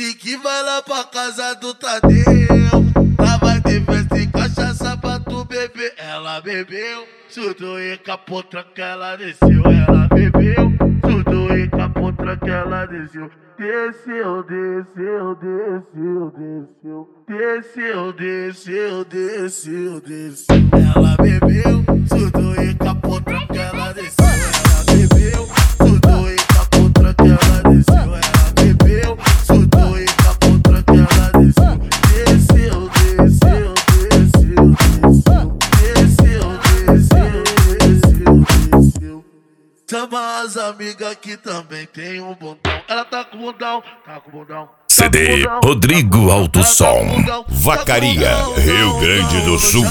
disse que vai lá pra casa do Tadeu. Lá vai ter festa e cachaça pra tu beber. Ela bebeu, surtou e capotra que ela desceu. Ela bebeu, surtou e capotra que ela desceu. Desceu, desceu, desceu, desceu. Desceu, desceu, desceu, desceu. Ela bebeu, surtou e capotra que ela desceu. Ela bebeu, surtou e capotra que ela desceu. Ela bebeu, surtou e capotra que ela desceu. Desceu, desceu, desceu, desceu. Desceu, desceu, desceu, desceu. Chama as amigas que também tem um bundão. Ela tá com bundão, tá com bundão. CD Rodrigo Alto Som, Vacaria, Rio Grande do Sul.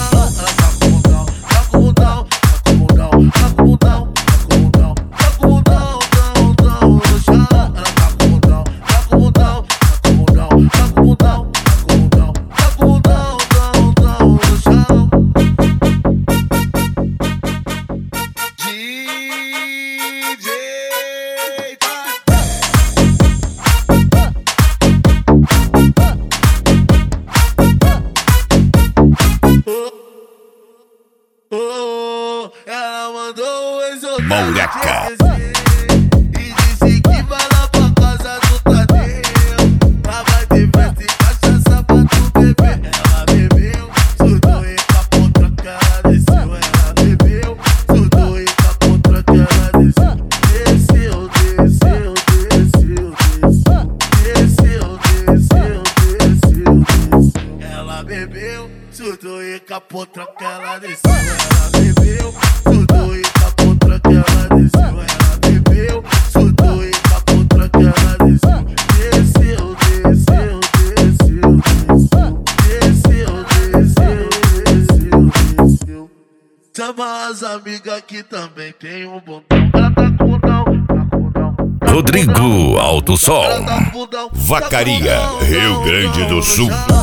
Ela mandou o exotismo Mouraca. e disse que vai lá pra casa do Tadeu. Lá vai ter festa e cachaça pra tu beber. Ela bebeu, surtou e capotra que ela desceu. Ela bebeu, surtou e capotra que ela desceu. Desceu, desceu, desceu, desceu. Desceu, desceu, desceu, desceu. Ela bebeu, surtou e capotra que ela desceu. Ela bebeu, surtou e capotra que ela desceu. Ela bebeu, surtou e capotra que ela desceu. Desceu, desceu, desceu, desceu. Desceu, desceu, desceu, desceu. Chama as amigas que também tem um bundão. Ela tá com bundão, tá com bundão. Rodrigo Alto Som, Vacaria, Rio Grande do Sul.